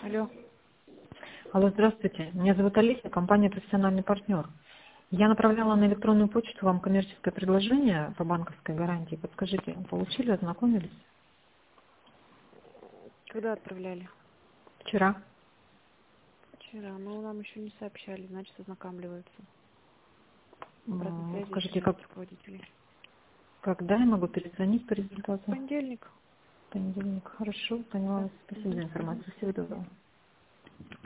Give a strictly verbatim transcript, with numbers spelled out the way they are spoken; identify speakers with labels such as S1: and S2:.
S1: Алло.
S2: Алло, здравствуйте. Меня зовут Олеся, компания «Профессиональный партнер». Я направляла на электронную почту вам коммерческое предложение по банковской гарантии. Подскажите, получили, ознакомились?
S1: Когда отправляли?
S2: Вчера.
S1: Вчера. Ну, нам еще не сообщали, значит, ознакомливаются. Обратной
S2: М,
S1: связи еще
S2: Скажите,
S1: нет
S2: как,
S1: от руководителей.
S2: когда я могу перезвонить по
S1: В
S2: результату?
S1: понедельник.
S2: В понедельник. Хорошо, поняла
S1: Да.
S2: вас. Спасибо
S1: Угу,
S2: за
S1: угу.
S2: информацию. Всего доброго.